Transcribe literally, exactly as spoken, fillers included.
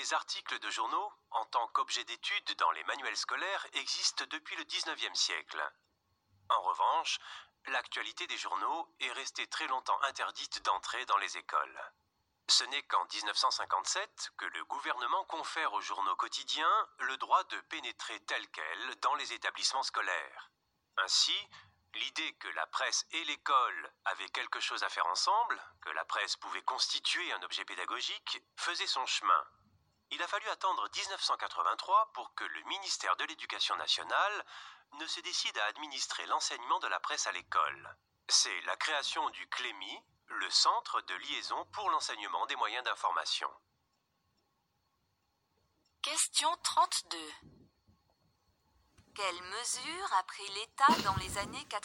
Les articles de journaux, en tant qu'objet d'étude dans les manuels scolaires, existent depuis le dix-neuvième siècle. En revanche, l'actualité des journaux est restée très longtemps interdite d'entrée dans les écoles. Ce n'est qu'en dix-neuf cent cinquante-sept que le gouvernement confère aux journaux quotidiens le droit de pénétrer tel quel dans les établissements scolaires. Ainsi, l'idée que la presse et l'école avaient quelque chose à faire ensemble, que la presse pouvait constituer un objet pédagogique, faisait son chemin. Il a fallu attendre dix-neuf cent quatre-vingt-trois pour que le ministère de l'Éducation nationale ne se décide à administrer l'enseignement de la presse à l'école. C'est la création du Clémy, le centre de liaison pour l'enseignement des moyens d'information. Question trente-deux. Quelles mesures a pris l'État dans les années quatre-vingts ?